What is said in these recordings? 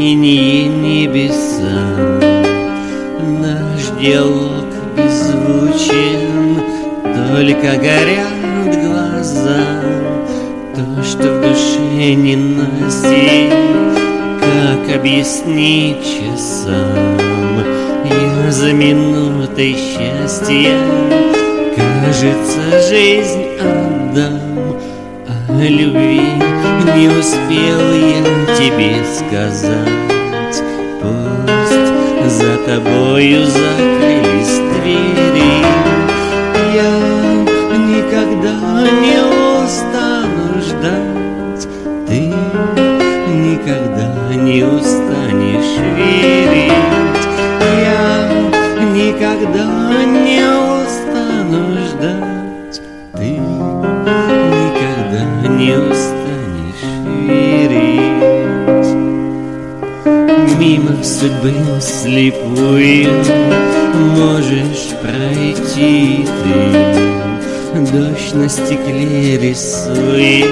синие небеса. Наш диалог беззвучен, только горят глаза. То, что в душе ненастье, как объяснить часам? Я за минутой счастья, кажется, жизнь отдам. О любви не успел я тебе сказать. Пусть за тобою закрылись двери, я никогда не устану ждать. Ты никогда не устанешь верить. Я никогда не устану ждать. Ты никогда не устанешь верить. Мимо судьбы слепую можешь пройти ты. Дождь на стекле рисует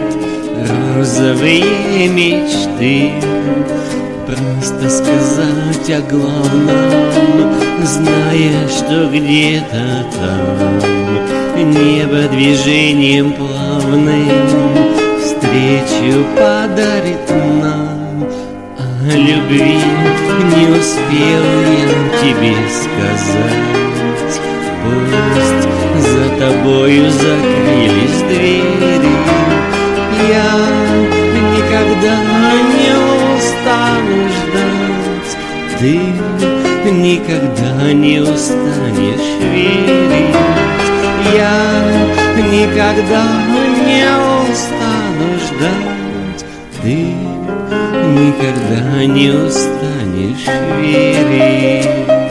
розовые мечты. Просто сказать о главном, зная, что где-то там небо движением плавным встречу подарит нам. О любви не успел я тебе сказать. Пусть за тобою закрылись двери, я никогда не устану ждать. Ты никогда не устанешь верить. Я никогда не устану ждать. Ты никогда не устанешь верить.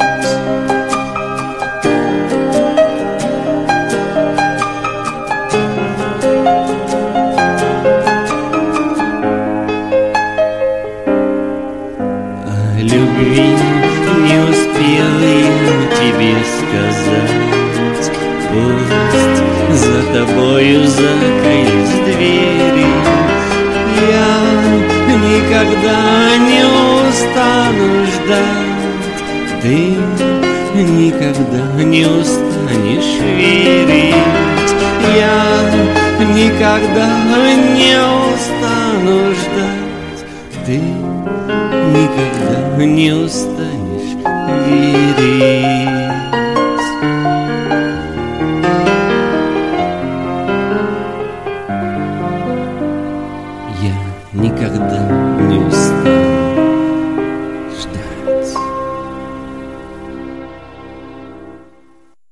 Любви не успел я тебе сказать. Пусть за тобою закрылись двери, я никогда не устану ждать. Ты никогда не устанешь верить. Я никогда не устану ждать. Ты никогда не устанешь верить. Я никогда